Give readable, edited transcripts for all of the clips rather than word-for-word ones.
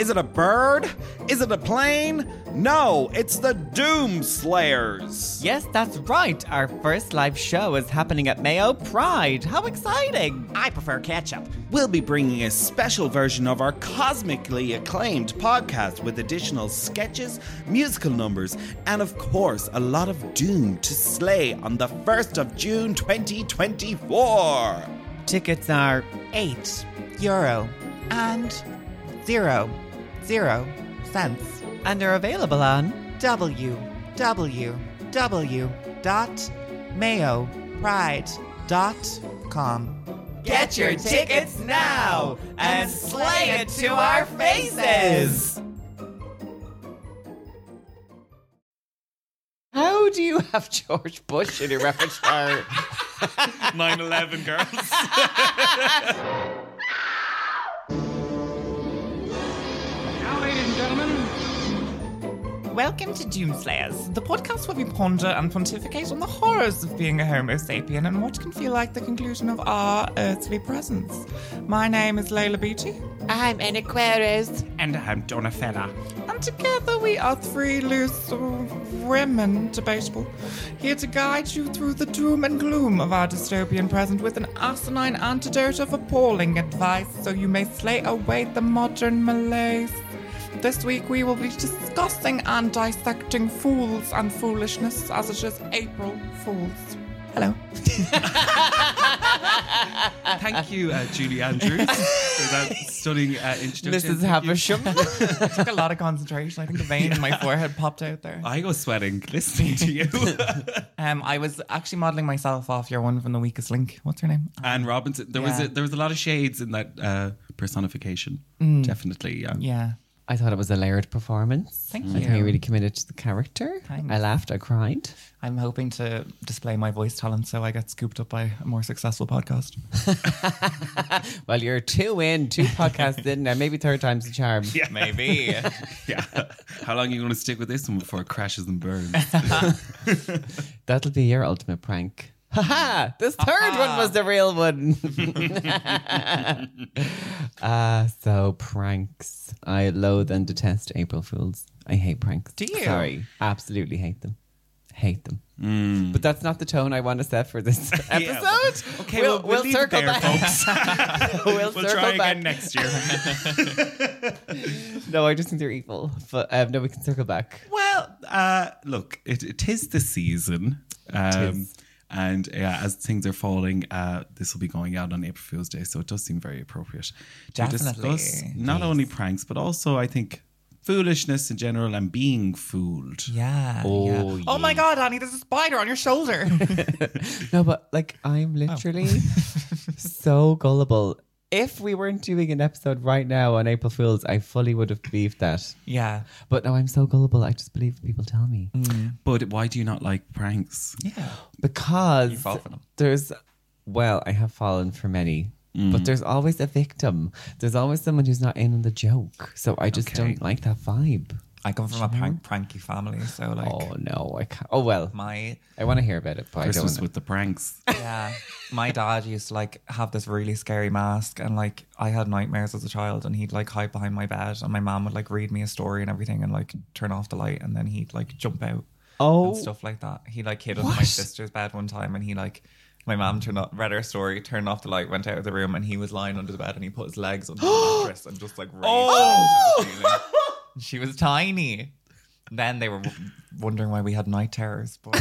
Is it a bird? Is it a plane? No, it's the Doom Slayers. Yes, that's right. Our first live show is happening at Mayo Pride. How exciting! I prefer ketchup. We'll be bringing a special version of our cosmically acclaimed podcast with additional sketches, musical numbers, and of course, a lot of doom to slay on the 1st of June 2024. Tickets are €8 and 0 cents. and they're available on www.mayopride.com. Get your tickets now and slay it to our faces! How do you have George Bush in your repertoire? 9/11 girls. Now, ladies and gentlemen, Welcome to Doomslayers, the podcast where we ponder and pontificate on the horrors of being a Homo sapien and what can feel like the conclusion of our earthly presence. My name is Layla Beatty. I'm an Aquarius. and I'm Donafella. And together we are three loose women, debatable, here to guide you through the doom and gloom of our dystopian present with an asinine antidote of appalling advice so you may slay away the modern malaise. This week we will be discussing and dissecting fools and foolishness as it is April Fools. Hello. Thank you, Julie Andrews, for that stunning introduction. Mrs. Havisham. Took a lot of concentration. I think the vein in my forehead popped out there. I go sweating listening to you. I was actually modelling myself off your one from The Weakest Link. What's her name? Anne Robinson. There was a lot of shades in that personification. Definitely, yeah. Yeah. I thought it was a layered performance. Thank I you. think you really committed to the character. Thanks. I laughed, I cried. I'm hoping to display my voice talent so I get scooped up by a more successful podcast. Well, you're two podcasts in now. Maybe third time's the charm. Yeah. Maybe. Yeah. How long are you going to stick with this one before it crashes and burns? That'll be your ultimate prank. Ha! This third one was the real one. So pranks. I loathe and detest April Fools. I hate pranks. Do you? Sorry. Absolutely hate them. Hate them. But that's not the tone I want to set for this episode. Okay, we'll leave it circle there, back. folks. We'll We'll circle try back. again next year. No, I just think they're evil. But no, we can circle back. Well, look, it is the season. Tis. And as things are falling, this will be going out on April Fool's Day, so it does seem very appropriate to Definitely. discuss not only pranks, but also, I think, foolishness in general and being fooled. Yeah. Oh, Oh my God, Annie, there's a spider on your shoulder. No, but like I'm literally so gullible. If we weren't doing an episode right now on April Fools, I fully would have believed that. Yeah. But no, I'm so gullible. I just believe people tell me. But why do you not like pranks? Yeah. Because You fall for them. I have fallen for many. But there's always a victim. There's always someone who's not in on the joke. So I just Okay. don't like that vibe. I come from a pranky family, so like Oh no, I can't. Oh well, my I want to hear about it, but Christmas I don't. with the pranks. yeah, my dad used to like have this really scary mask, and like I had nightmares as a child, and he'd like hide behind my bed, and my mom would like read me a story and everything, and like turn off the light, and then he'd like jump out and stuff like that. He like hid under my sister's bed one time, and he like. My mom read her story, turned off the light, went out of the room, and he was lying under the bed, and he put his legs under the mattress and just like raised into the ceiling. She was tiny. Then they were wondering why we had night terrors. But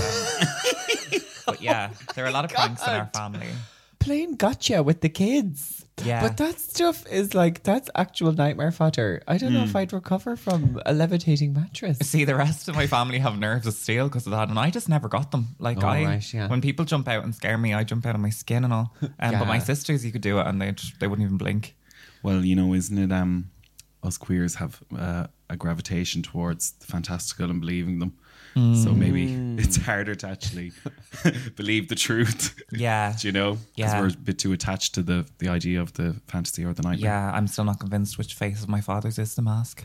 yeah, there are a lot of pranks in our family. Playing gotcha with the kids. Yeah. But that stuff is like, that's actual nightmare fodder. I don't know if I'd recover from a levitating mattress. See, the rest of my family have nerves of steel because of that, and I just never got them. Like right, yeah. when people jump out and scare me, I jump out of my skin and all. But my sisters, you could do it, and they wouldn't even blink. Well, you know, isn't it us queers have a gravitation towards the fantastical and believing them. So maybe it's harder to actually believe the truth. Yeah. Do you know? Because Yeah. we're a bit too attached to the idea of the fantasy or the nightmare. Yeah, I'm still not convinced which face of my father's is the mask.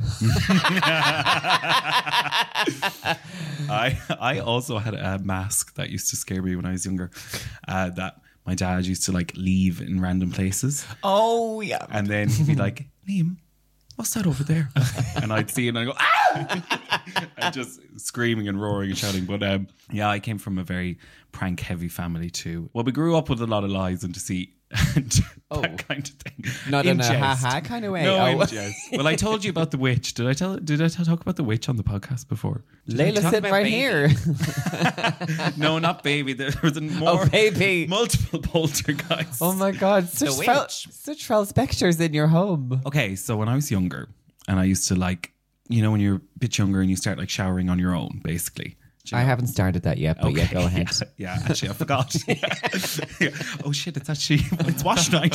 I also had a mask that used to scare me when I was younger. That my dad used to like leave in random places. Oh, yeah. And then he'd be like, Liam, what's that over there? And I'd see it and I'd go, ah! And just screaming and roaring and shouting. But yeah, I came from a very prank heavy family too. Well, we grew up with a lot of lies and deceit and that kind of thing. Not in a ha-ha kind of way. No, in jest. Well, I told you about the witch. Did I talk about the witch on the podcast before? Layla's sitting right here. No, not baby. There was more baby. multiple poltergeists. Oh my God. Such foul spectres in your home. Okay, so when I was younger and I used to like, you know, when you're a bit younger and you start like showering on your own, basically. I haven't started that yet, but yeah, go ahead. Yeah, actually, I forgot. Yeah. Oh shit, it's wash night.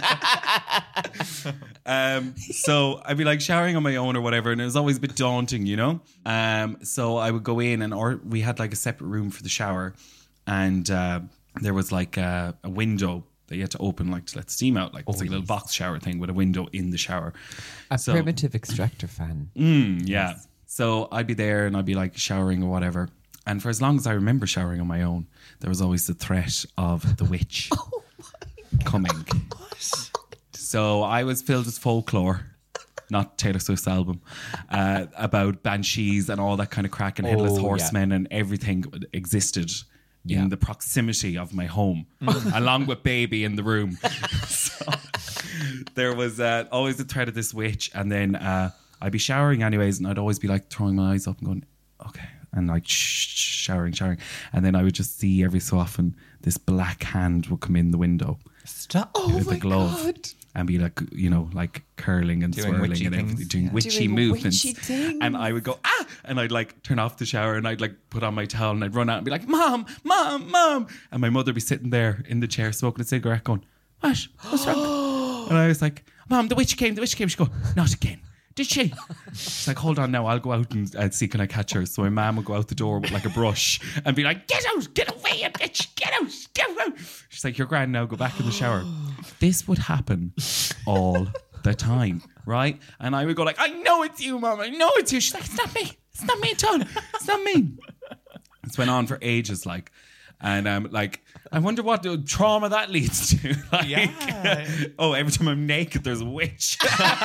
So I'd be like showering on my own or whatever, and it was always a bit daunting, you know? So I would go in or we had like a separate room for the shower, and there was like a window that you had to open like to let steam out. Like it's like a little box shower thing with a window in the shower. A primitive extractor fan. Yeah. So I'd be there and I'd be like showering or whatever. And for as long as I remember showering on my own, there was always the threat of the witch coming. So I was filled with folklore, not Taylor Swift's album, about banshees and all that kind of crack and headless horsemen and everything existed in the proximity of my home, along with baby in the room. So there was always the threat of this witch. And then I'd be showering anyways, and I'd always be like throwing my eyes up and going, okay. And like showering. And then I would just see every so often this black hand would come in the window. Stop. With a glove. God. And be like, you know, like curling and doing swirling and everything, doing witchy movements. And I would go, ah! And I'd like turn off the shower and I'd like put on my towel and I'd run out and be like, Mom. And my mother would be sitting there in the chair smoking a cigarette going, Ash, what's wrong? And I was like, Mom, the witch came. She'd go, not again. Did she? She's like, hold on now, I'll go out and see can I catch her. So my mum would go out the door with like a brush and be like, get out, get away, you bitch, get out. She's like, you're grand now, go back in the shower. This would happen all the time, right? And I would go like, I know it's you, Mum, I know it's you. She's like, it's not me at all. It's not me. This went on for ages, like. And like, I wonder what the trauma that leads to. Like, every time I'm naked, there's a witch.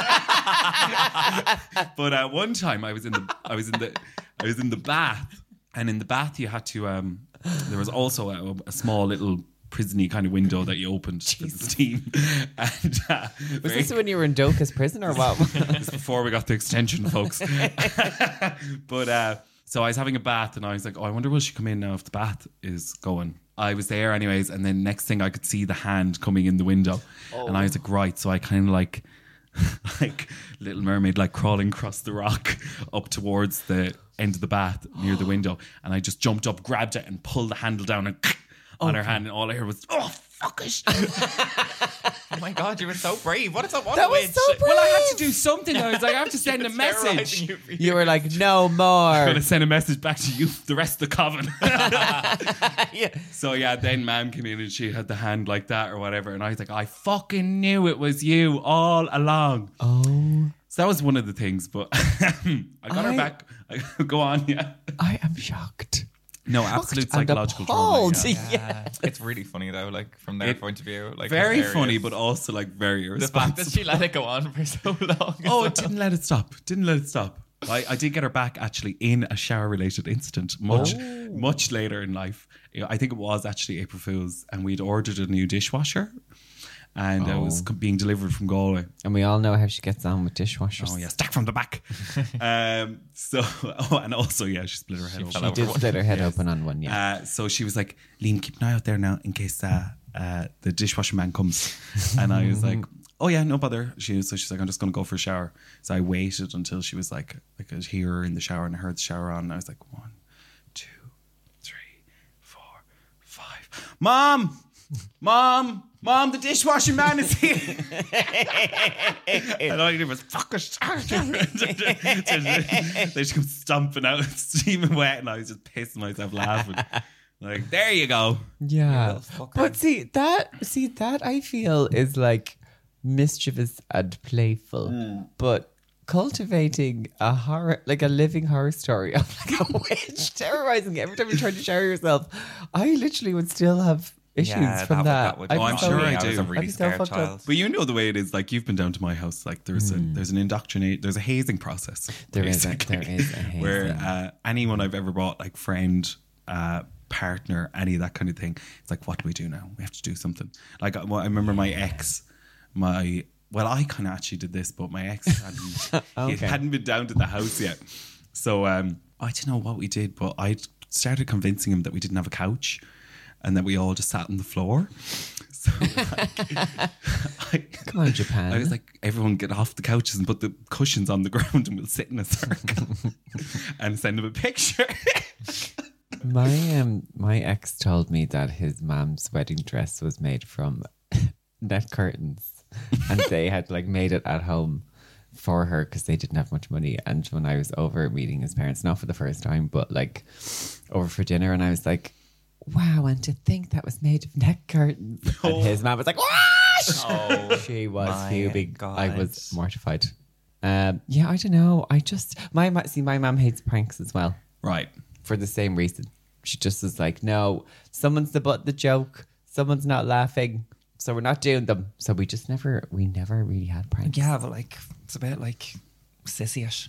But at one time, I was in the bath, and in the bath you had to. There was also a small little prison-y kind of window that you opened for the steam. And was this when you were in Doka's prison or what? This is before we got the extension, folks. But. So I was having a bath and I was like, oh, I wonder will she come in now if the bath is going. I was there anyways, and then next thing I could see the hand coming in the window. And I was like, right. So I kind of like Little Mermaid, like crawling across the rock up towards the end of the bath near the window. And I just jumped up, grabbed it and pulled the handle down and on her hand, and all I heard was, oh, fuck it. Oh my God, you were so brave. What is that? That was so brave. Well, I had to do something. I was like, I have to send a message. You were like, no more. I'm going to send a message back to you, the rest of the coven. So yeah, then Mam came in and she had the hand like that or whatever. And I was like, I fucking knew it was you all along. Oh. So that was one of the things, but I got her back. Go on, yeah. I am shocked. No, absolute psychological trauma. Yeah. It's really funny though, like from their point of view, like very hilarious. funny, but also like very irresponsible. The fact that she let it go on for so long. Oh, it didn't let it stop. I did get her back actually in a shower-related incident much later in life. I think it was actually April Fool's, and we'd ordered a new dishwasher. And it was being delivered from Galway. And we all know how she gets on with dishwashers. Oh, yeah, stack from the back. And also, yeah, she split her head open. She did split her head open on one, yeah. So she was like, Liam, keep an eye out there now in case the dishwasher man comes. And I was like, oh, yeah, no bother. So she's like, I'm just going to go for a shower. So I waited until she was like I could hear her in the shower, and I heard the shower on. And I was like, 1, 2, 3, 4, 5. Mom, the dishwashing man is here. And all I did was, fuck it. Then she comes stomping out, steaming wet, and I was just pissing myself laughing. Like, there you go. Yeah. But see that I feel is like mischievous and playful. But cultivating a horror, like a living horror story of like a witch terrorizing you every time you try to shower yourself, I literally would still have issues Yeah, from that. would Oh, I'm sure I I was do. a really I'd be so scared fucked up. child. But you know the way it is. Like, you've been down to my house. Like, there's an indoctrinate. There's a hazing process. There is a basically, hazing. where anyone I've ever brought, like friend, partner, any of that kind of thing, it's like, what do we do now? We have to do something. Like, I remember my ex, well, I kind of actually did this, but my ex he hadn't been down to the house yet. So I don't know what we did, but I started convincing him that we didn't have a couch and that we all just sat on the floor. So Come on, Japan. I was like, everyone get off the couches and put the cushions on the ground and we'll sit in a circle and send him a picture. My ex told me that his mom's wedding dress was made from net curtains, and they had like made it at home for her because they didn't have much money. And when I was over meeting his parents, not for the first time, but like over for dinner, and I was like, wow, and to think that was made of net curtains. And his mom was like, what? Oh, She was fuming. God. I was mortified. Yeah, I don't know. My mom hates pranks as well. Right. For the same reason. She just is like, no, someone's the butt of the joke. Someone's not laughing. So we're not doing them. So we never really had pranks. Yeah, but like, it's a bit like sissy-ish.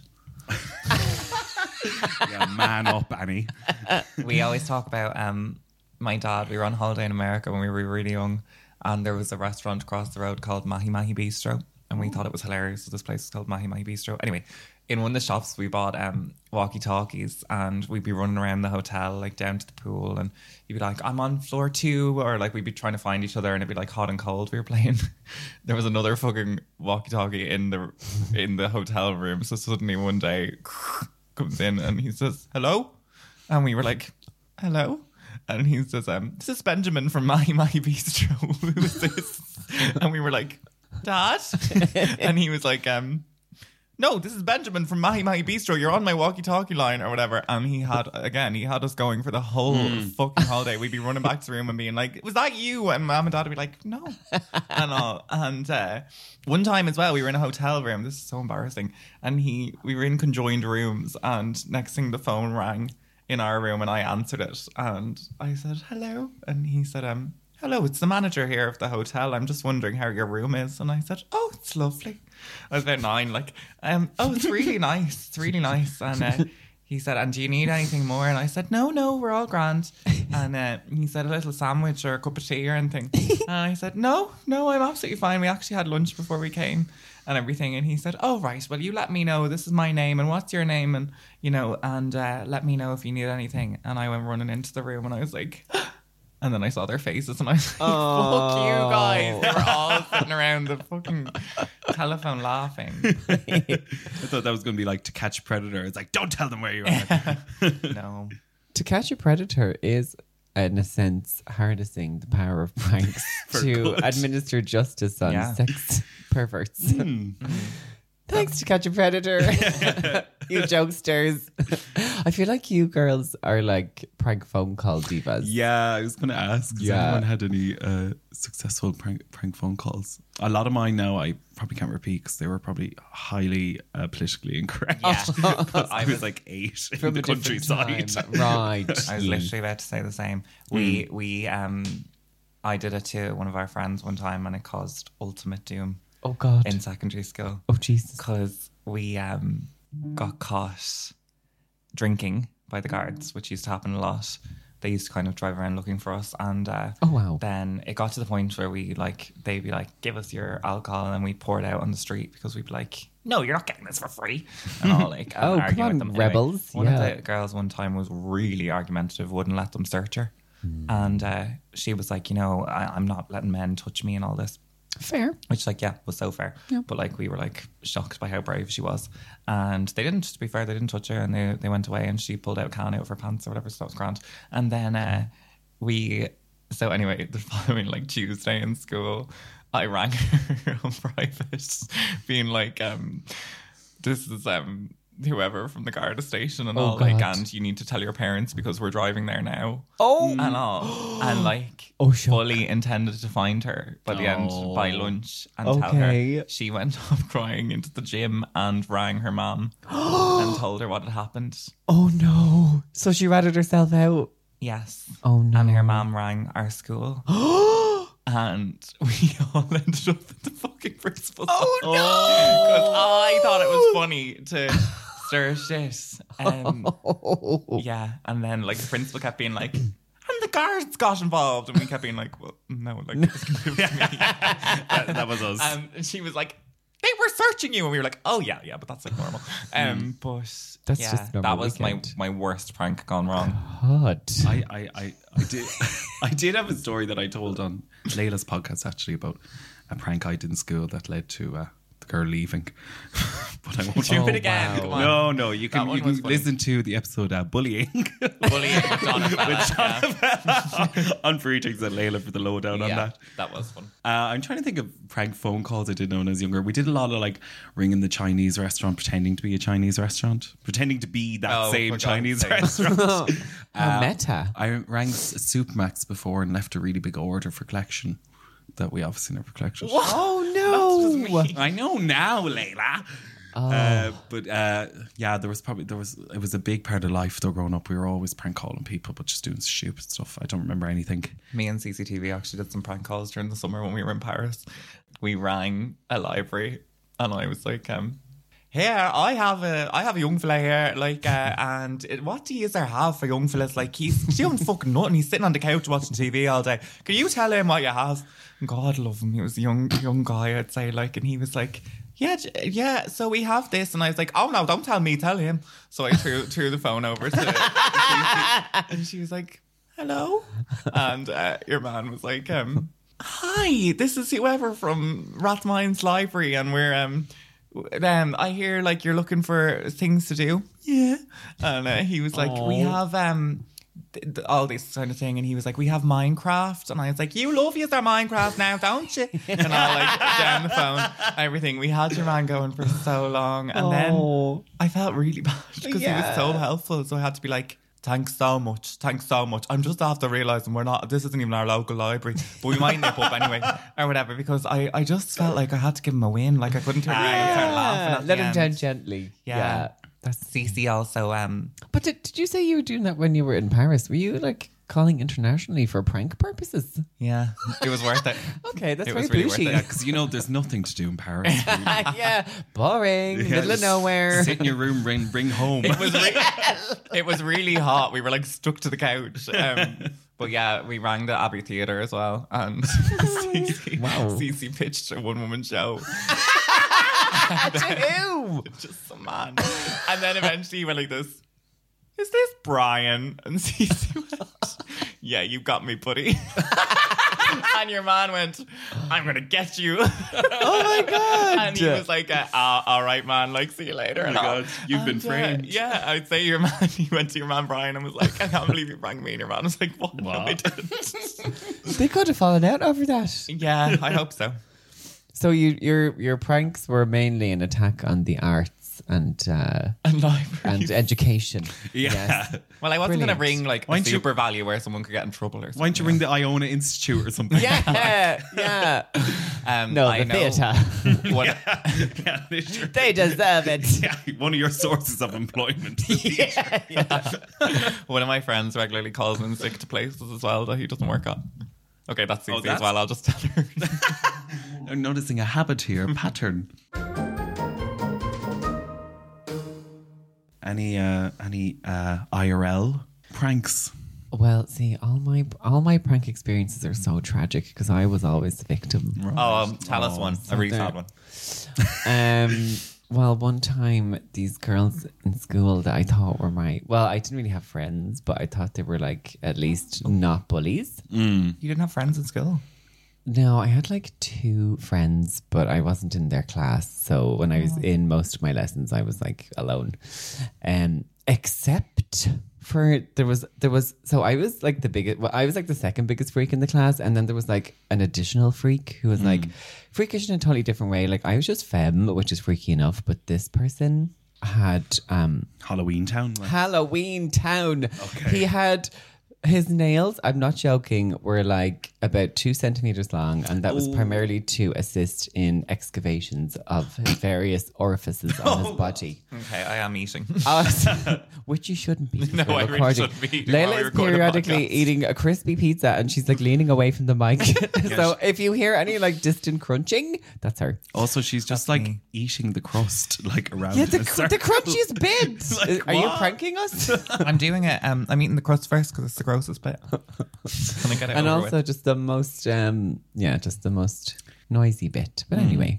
Yeah, man up, Annie. We always talk about my dad. We were on holiday in America when we were really young, and there was a restaurant across the road called Mahi Mahi Bistro, and we thought it was hilarious. So this place is called Mahi Mahi Bistro. Anyway, in one of the shops we bought walkie-talkies, and we'd be running around the hotel like down to the pool, and you'd be like, I'm on floor 2, or like we'd be trying to find each other, and it'd be like hot and cold we were playing. There was another fucking walkie-talkie in the hotel room, so suddenly one day comes in and he says, hello? And we were like, hello? And he says, this is Benjamin from Mahi Mahi Bistro. Who is this? And we were like, Dad? And he was like, no, this is Benjamin from Mahi Mahi Bistro. You're on my walkie-talkie line or whatever. And he had us going for the whole fucking holiday. We'd be running back to the room and being like, was that you? And Mom and Dad would be like, no. And all. And one time as well, we were in a hotel room. This is so embarrassing. And we were in conjoined rooms, and next thing the phone rang in our room, and I answered it. And I said, hello. And he said, hello, it's the manager here of the hotel. I'm just wondering how your room is. And I said, oh, it's lovely. I was about 9, like, oh, it's really nice. It's really nice. And he said, and do you need anything more? And I said, no, we're all grand. And he said, a little sandwich or a cup of tea or anything. And I said, no, I'm absolutely fine. We actually had lunch before we came and everything. And he said, oh, right, well, you let me know. This is my name. And what's your name? And, and let me know if you need anything. And I went running into the room and I was like... And then I saw their faces and I was like, fuck you guys. They were all sitting around the fucking telephone laughing. I thought that was going to be like To Catch a Predator. It's like, don't tell them where you are. No. To Catch a Predator is, in a sense, harnessing the power of pranks to administer justice on sex perverts. Thanks, To Catch a Predator. You jokesters. I feel like you girls are like prank phone call divas. Yeah, I was going to ask, has anyone had any successful prank phone calls? A lot of mine now I probably can't repeat because they were probably highly politically incorrect. Yeah. I was like 8 in the countryside. Right. I was literally about to say the same. I did it to one of our friends one time and it caused ultimate doom. Oh, God. In secondary school. Oh, Jesus. Because we got caught drinking by the guards, which used to happen a lot. They used to kind of drive around looking for us. And then it got to the point where they'd be like, give us your alcohol. And then we pour it out on the street because we'd be like, no, you're not getting this for free. And all like, oh, come on, with them. rebels. Anyway, one of the girls one time was really argumentative, wouldn't let them search her. And she was like, I'm not letting men touch me and all this. Fair. Which was so fair. Yeah. But we were shocked by how brave she was. And they didn't, to be fair, they didn't touch her and they went away and she pulled out a can out of her pants or whatever, so that was grand. And then so anyway, the following Tuesday in school, I rang her on private being like, this is whoever from the Garda station and all, God. and you need to tell your parents because we're driving there now. Oh. And all. And fully intended to find her by the end, by lunch, and tell her. She went off crying into the gym and rang her mum and told her what had happened. Oh, no. So she ratted herself out. Yes. Oh, no. And her mum rang our school. And we all ended up at the fucking principal's office. Oh, no! Because I thought it was funny to stir shit. Yeah. And then, like, the principal kept being like, and the guards got involved. And we kept being like, well, no, like, it was me. that was us. And she was like, they were searching you. And we were like, oh, yeah, but that's like normal. But That's yeah, just normal that was weekend. my worst prank gone wrong. God. I did I did have a story that I told on Layla's podcast actually about a prank I did in school that led to the girl leaving. But I won't Do it again. wow. Come on. No, you That can one was funny. listen to the episode Bullying Bullying with Jonathan. on Freetings and Layla for the lowdown on that. That was fun. I'm trying to think of prank phone calls I did know when I was younger. We did a lot of like ringing the Chinese restaurant, pretending to be a Chinese restaurant, pretending to be that Oh, same for God's Chinese sake. restaurant. How meta. I rang Supermax before and left a really big order for collection that we obviously never collected. Oh, no. I know now, Layla. But there was it was a big part of life though growing up. We were always prank calling people but just doing stupid stuff. I don't remember anything. Me and CCTV actually did some prank calls during the summer when we were in Paris. We rang a library and I was like, here, I have a young fella here, like, and what do you have for young fellas? Like, he's doing fucking nothing. He's sitting on the couch watching TV all day. Can you tell him what you have? And God love him. He was a young guy, I'd say, like, and he was like, yeah, so we have this. And I was like, oh no, don't tell me, tell him. So I threw the phone over to Stacey, and she was like, hello? And your man was like, hi, this is whoever from Rathmines Library, and we're I hear like you're looking for things to do. Yeah. And he was like, we have all this kind of thing, and he was like, we have Minecraft, and I was like, you love using our Minecraft now, don't you? And I like down the phone, everything. We had your man going for so long, and then I felt really bad because he was so helpful, so I had to be like, thanks so much. I'm just after realising this isn't even our local library, but we might nip up anyway or whatever, because I just felt like I had to give him a win. Like I couldn't turn around and start laughing at Let the him end. down gently. Yeah. That's Cece also But did you say you were doing that when you were in Paris? Were you like calling internationally for prank purposes? yeah, it was worth it. Okay, that's It very was really worth bougie. it. Yeah, because there's nothing to do in Paris. Really. Yeah, boring, middle of just nowhere. Sit in your room, bring home. It was really hot. We were like stuck to the couch. But yeah, we rang the Abbey Theatre as well, and Cece pitched a one-woman show. To who? Just some man. And then eventually he went like this, is this Brian? And Cece went, yeah, you got me, buddy. And your man went, I'm going to get you. Oh my God. And he was like, all right, man, like, see you later. Oh my God, you've been framed. Yeah, I'd say your man, he went to your man Brian and was like, I can't believe you rang me. And your man was like, what? No, I didn't. They could have fallen out over that. Yeah, I hope so. So your pranks were mainly an attack on the arts and libraries. and education. Yeah. Yes. Well, I wasn't going to Brilliant. ring like Why a don't you- super value where someone could get in trouble or something. Why don't you ring the Iona Institute or something? Yeah. No, I the know theatre. What, Yeah, literally. They deserve it. Yeah, one of your sources of employment. one of my friends regularly calls in sick to places as well that he doesn't work on. Okay, that's easy as that's- well. I'll just tell her. I'm noticing a habit here, a pattern. Any IRL pranks? Well, see, all my prank experiences are so tragic because I was always the victim. Tell us one. A really sad one. Well, one time these girls in school that I thought were I didn't really have friends, but I thought they were like at least not bullies. You didn't have friends in school? No, I had like 2 friends, but I wasn't in their class. So when I was in most of my lessons, I was like alone. Except for there was so I was like the biggest. Well, I was like the second biggest freak in the class, and then there was like an additional freak who was like freakish in a totally different way. Like I was just femme, which is freaky enough, but this person had Halloween Town? Like. Halloween Town. Okay. He had His nails, I'm not joking, were like about 2 centimeters long, and that was primarily to assist in excavations of his various orifices on his body. Okay, I am eating. Which you shouldn't be. No, I really shouldn't be eating while Layla we is record a periodically podcast. eating a crispy pizza, and she's like leaning away from the mic. So if you hear any like distant crunching, that's her. Also, she's just That's like me. eating the crust like around. Yeah, in the a circle. crunchiest bit. Like, Are you what? pranking us? I'm doing it. I'm eating the crust first because it's the grossest bit. Can I get it And over also with? just the most just the most noisy bit. But anyway.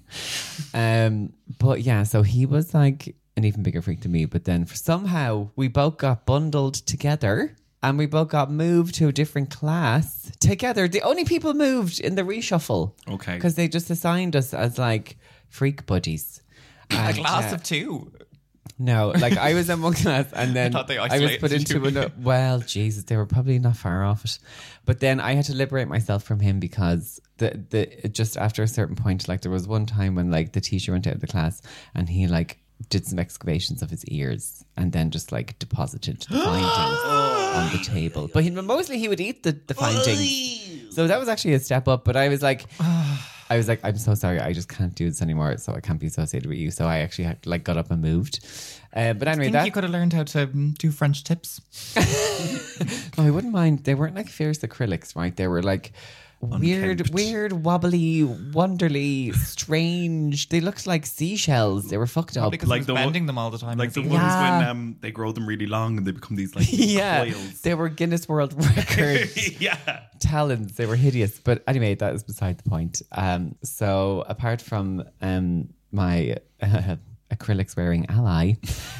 But yeah, so he was like an even bigger freak than me. But then somehow we both got bundled together and we both got moved to a different class together. The only people moved in the reshuffle. Okay. Because they just assigned us as like freak buddies. A And, glass of 2. No, like I was in one class and then thought they I was isolated put into you. another. Well, Jesus, they were probably not far off it. But then I had to liberate myself from him because the just after a certain point, like there was one time when like the teacher went out of the class and he like did some excavations of his ears and then just like deposited the findings on the table. But mostly he would eat the findings. So that was actually a step up. But I was like, I'm so sorry. I just can't do this anymore. So I can't be associated with you. So I actually had, like got up and moved. But anyway, I think you could have learned how to do French tips. No, I wouldn't mind. They weren't like fierce acrylics, right? They were like Unkempt. weird, wobbly, wonderly, strange. They looked like seashells. They were fucked up. Because Like like the one- bending them all the time. Like the Izzy. ones Yeah. when they grow them really long and they become these like Yeah, coils. they were Guinness World Record Yeah. talons. They were hideous. But anyway, that is beside the point. So apart from my acrylics wearing ally,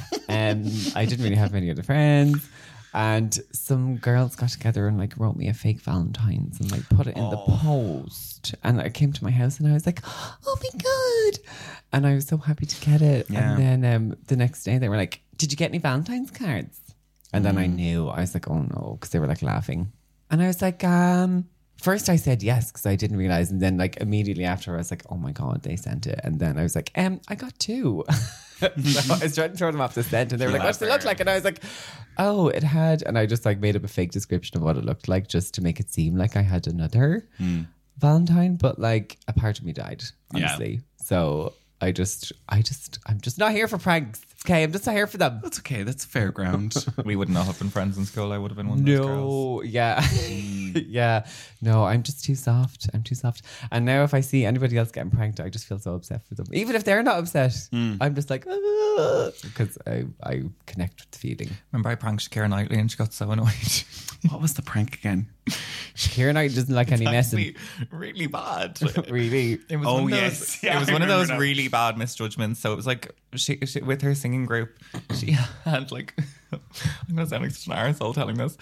I didn't really have any other friends. And some girls got together and like wrote me a fake Valentine's and like put it in the post. And I came to my house and I was like, oh my God. And I was so happy to get it. Yeah. And then the next day they were like, did you get any Valentine's cards? And then I knew. I was like, oh no, because they were like laughing. And I was like, first I said yes because I didn't realize. And then like immediately after I was like, oh my God, they sent it. And then I was like, I got 2. So I was trying to throw them off the scent and they were like, what's it look like? And I was like, oh, it had, and I just like made up a fake description of what it looked like just to make it seem like I had another Valentine, but like a part of me died, honestly. So I'm just not here for pranks. Okay, I'm just not here for them. That's okay. That's fair ground. We would not have been friends in school. I would have been one of those girls. No, yeah. Yeah. No, I'm just too soft. I'm too soft. And now if I see anybody else getting pranked, I just feel so upset for them. Even if they're not upset, I'm just like, because I connect with the feeling. Remember I pranked Keira Knightley and she got so annoyed. What was the prank again? Keira Knightley doesn't like any messing. Actually, really bad. Really. It was Oh, one of those, yes. Yeah, it was I one of remember those now. really bad misjudgments. So it was like she with her singing group, she had like I'm gonna sound like such an arsehole telling this.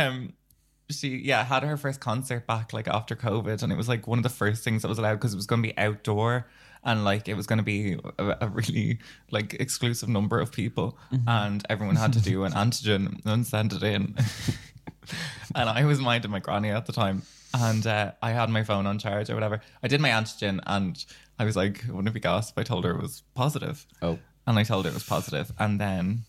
She had her first concert back like after COVID, and it was like one of the first things that was allowed because it was going to be outdoor and like it was going to be a really like exclusive number of people, and everyone had to do an antigen and send it in. And I was minding my granny at the time, and I had my phone on charge or whatever. I did my antigen, and I was like, wouldn't it be gas if I told her it was positive? Oh. And I told her it was positive, and then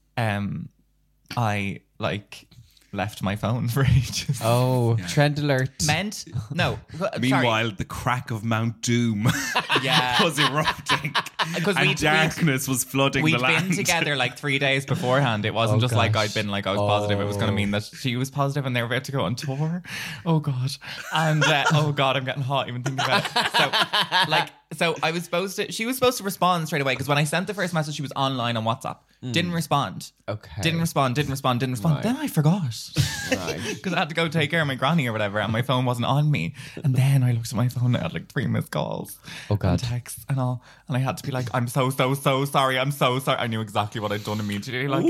I like left my phone for ages. Oh, trend alert. Meant no. Meanwhile, the crack of Mount Doom Yeah. was erupting. 'Cause And we'd- darkness was flooding We'd the land. been together like 3 days beforehand. It wasn't Oh, just like gosh. I'd been like I was positive. It was going to mean that she was positive and they were about to go on tour. Oh God. And oh God, I'm getting hot even thinking about it. So I was she was supposed to respond straight away because when I sent the first message, she was online on WhatsApp. Didn't respond. Okay. Didn't respond. Right. Then I forgot. Right. Because I had to go take care of my granny or whatever, and my phone wasn't on me. And then I looked at my phone and I had like 3 missed calls. Oh, God. And texts and all. And I had to be like, I'm so sorry. I'm so sorry. I knew exactly what I'd done immediately. Like,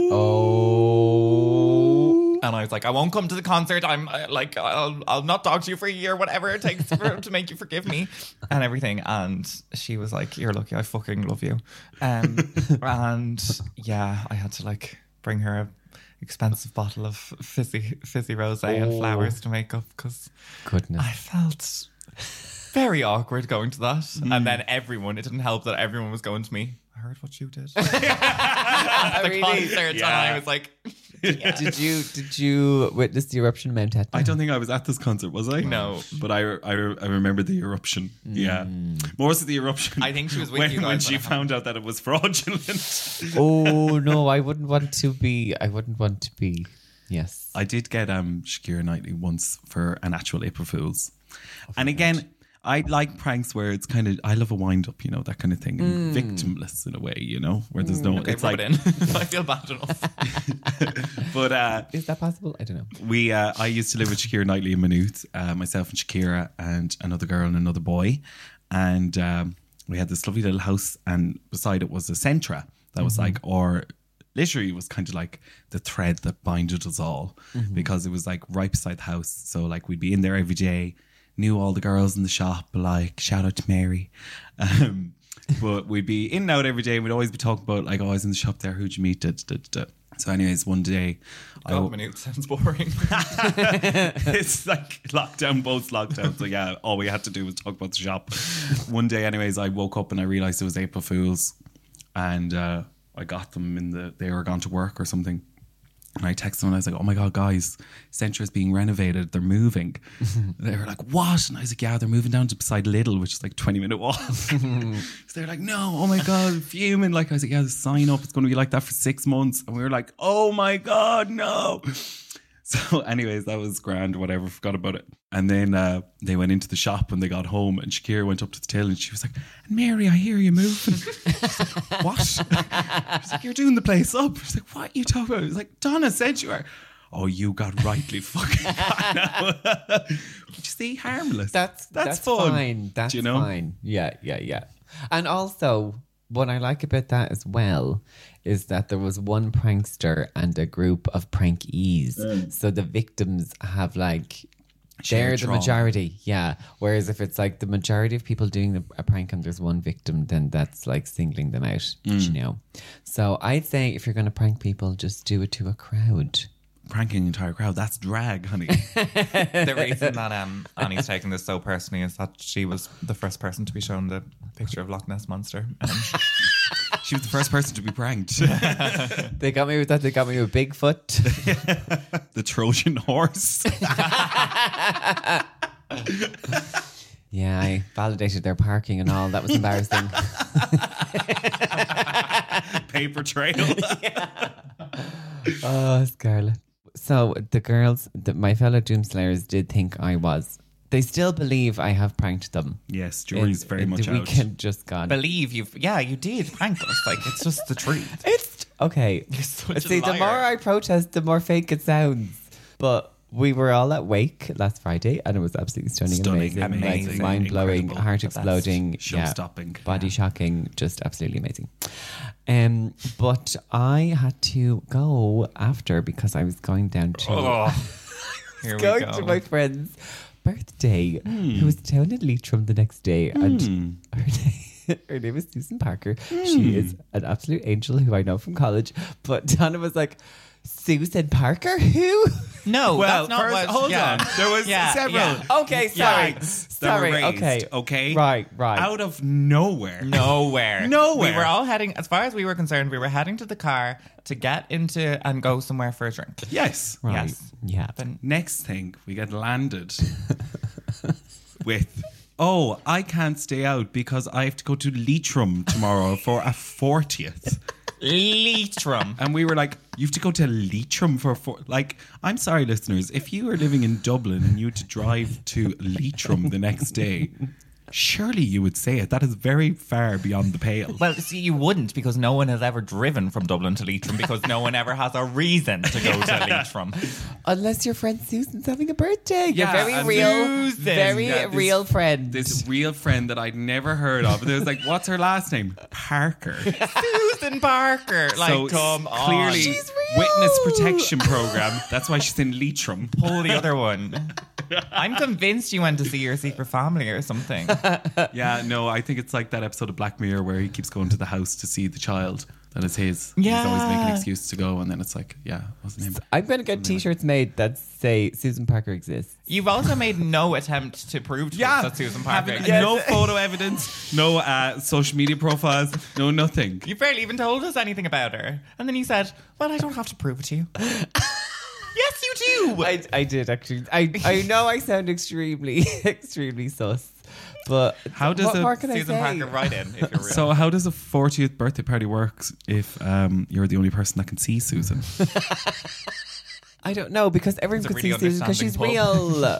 Oh. and I was like, I won't come to the concert. I'm like, I'll not talk to you for a year, whatever it takes to make you forgive me and everything. And she was like, you're lucky. I fucking love you. And yeah, I had to like bring her a expensive bottle of fizzy rosé and flowers to make up because Goodness. I felt very awkward going to that. And then it didn't help that everyone was going to me. I heard what you did. At the Really? concert, and I was like, Did you witness the eruption of Mount Etna? I don't think I was at this concert, was I? No. But I remember the eruption. Yeah. More so the eruption. I think she was with when, you guys when when she it found out that it was fraudulent. Oh no, I wouldn't want to be. Yes. I did get Shakira Knightley once for an actual April Fool's. And again, I like pranks where it's kind of, I love a wind up, that kind of thing. And victimless in a way, where there's no, Okay, it's rub like, it in. I feel bad enough. but Is that possible? I don't know. I used to live with Shakira Knightley in Maynooth, myself and Shakira and another girl and another boy. And we had this lovely little house, and beside it was a Centra that was like, or literally was kind of like the thread that binded us all, because it was like right beside the house. So like we'd be in there every day, knew all the girls in the shop, like shout out to Mary. But we'd be in and out every day, and we'd always be talking about like, oh, I was in the shop there, who'd you meet? So anyways, one day Minute sounds boring. it's like lockdown, both lockdowns. So yeah, all we had to do was talk about the shop. One day anyways, I woke up and I realised it was April Fool's, and I got them they were gone to work or something. And I texted them and I was like, oh my God, guys, Centra's being renovated. They're moving. They were like, what? And I was like, yeah, they're moving down to beside Lidl, which is like 20-minute walk. So they're like, no, oh my God, fuming. Like, I was like, yeah, sign up. It's going to be like that for 6 months. And we were like, oh my God, no. So anyways, that was grand, whatever, forgot about it. And then they went into the shop when they got home, and Shakira went up to the till and she was like, Mary, I hear you moving. She's like, what? She's like, you're doing the place up. She's like, what are you talking about? I was like, Donna said you are. Oh, you got rightly fucking got now. But you see, harmless. That's fun. fine. That's fine. Yeah. And also, what I like about that as well is that there was one prankster and a group of prankies. So the victims have like, they're the majority. Yeah. Whereas if it's like the majority of people doing a prank and there's one victim, then that's like singling them out, So I'd say if you're going to prank people, just do it to a crowd. Pranking an entire crowd, that's drag, honey. The reason that Annie's taking this so personally is that she was the first person to be shown the picture of Loch Ness Monster. She was the first person to be pranked. They got me with that. They got me with Bigfoot. The Trojan horse. Yeah, I validated their parking and all. That was embarrassing. Paper trail. Oh, Scarlett. So the girls, my fellow Doomslayers, did think I was. They still believe I have pranked them. Yes, jury's very much the out. weekend just gone. Believe you did prank us. Like, it's just the truth. It's okay. such a See, the liar. more I protest, the more fake it sounds. But we were all at Wake last Friday, and it was absolutely stunning. amazing, like, mind-blowing, incredible, heart the best. exploding, Show-stopping. body shocking, just absolutely amazing. But I had to go after because I was going down to Here we going go. to my friend's birthday, who was down in Leitrim the next day, and her name is Susan Parker. She is an absolute angel who I know from college. But Donna was like, Susan Parker? Who? No, Well, that's not first, what... hold on. There was several. Yeah. Okay, sorry. Flags that were Sorry, raised, okay. okay? Right. Out of nowhere. Nowhere. Nowhere. We were all heading, as far as we were concerned, we were heading to the car to get into and go somewhere for a drink. Yes. Right. Yes. Yeah. Then Next thing, we get landed with, oh, I can't stay out because I have to go to Leitrim tomorrow for a 40th. Leitrim. And we were like, you have to go to Leitrim for like, I'm sorry, listeners, if you were living in Dublin and you had to drive to Leitrim the next day, surely you would say it. That is very far beyond the pale. Well, see, you wouldn't, because no one has ever driven from Dublin to Leitrim, because no one ever has a reason to go to Leitrim. Unless your friend Susan's having a birthday. Yeah, Your very and real, Susan, very yeah, this- real friend. This real friend that I'd never heard of. And it was like, what's her last name? Parker. Susan Parker. Like, So come on. clearly, She's real. witness protection program. That's why she's in Leitrim. Pull the other one. I'm convinced you went to see your secret family or something. Yeah, no, I think it's like that episode of Black Mirror where he keeps going to the house to see the child. that it's his. Yeah. He's always making excuses to go, and then it's like, yeah, it wasn't him. I'm going to get T-shirts made that say Susan Parker exists. You've also made no attempt to prove to us that Susan Parker. Having no photo evidence, no social media profiles, no nothing. You barely even told us anything about her. And then you said, well, I don't have to prove it to you. Yes, you do. I did actually. I know I sound extremely sus, but How does what a- more can I Susan say? Parker, write in if you're real. So how does a 40th birthday party work if you're the only person that can see Susan? I don't know because everyone It's a could really see Susan because she's understanding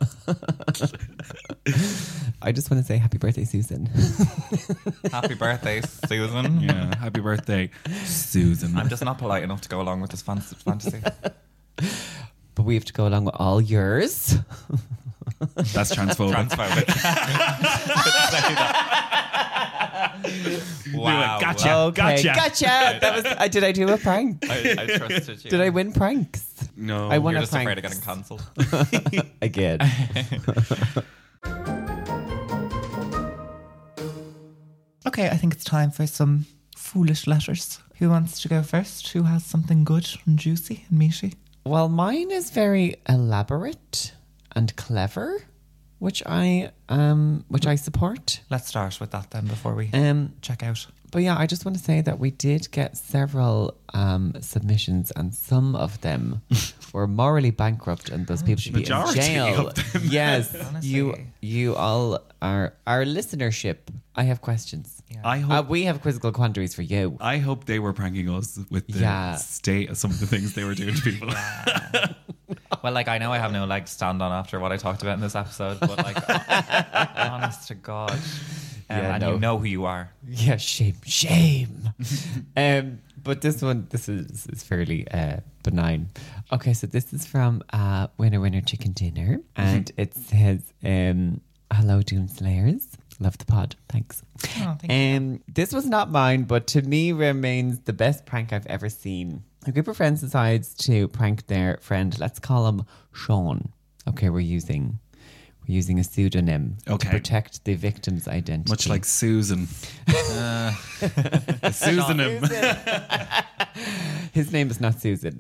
real. I just want to say happy birthday, Susan. Happy birthday, Susan. Yeah, happy birthday, Susan. I'm just not polite enough to go along with this fantasy. But we have to go along with all yours. That's transphobic. Transphobic. Wow. Gotcha. Okay, gotcha. That was. Did I do a prank? I trusted you. Did I win pranks? No. I won You're a just prank afraid of getting cancelled. again. Okay, I think it's time for some foolish letters. Who wants to go first? Who has something good and juicy and meaty? Well, mine is very elaborate and clever, which I support. Let's start with that then before we check out. But yeah, I just want to say that we did get several submissions, and some of them were morally bankrupt, and those people should be in Majority jail. of them. Yes, Honestly. you all are our listenership. I have questions. I hope We have quizzical quandaries for you. I hope they were pranking us with the state of some of the things they were doing to people. Well, like, I know I have no leg to stand on after what I talked about in this episode, but like, honest to God. Yeah, and no. you know who you are. Yeah, shame. But this is fairly benign. Okay, so this is from Winner Chicken Dinner, and it says, "Hello, Doomslayers. Love the pod. Thanks." Oh, thank you. This was not mine, but to me remains the best prank I've ever seen. A group of friends decides to prank their friend. Let's call him Sean. Okay, we're using a pseudonym to protect the victim's identity. Much like Susan. Susanim. His name is not Susan.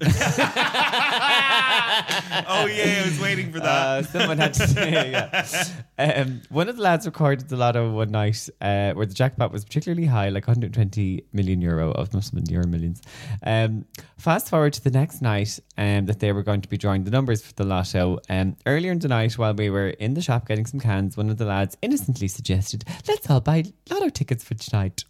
Oh yeah, I was waiting for that. Someone had to say, yeah. One of the lads recorded the lotto one night where the jackpot was particularly high, like 120 million euro, of must have been euro millions. Fast forward to the next night that they were going to be drawing the numbers for the lotto. Earlier in the night, while we were in the shop getting some cans, one of the lads innocently suggested, "Let's all buy lotto tickets for tonight."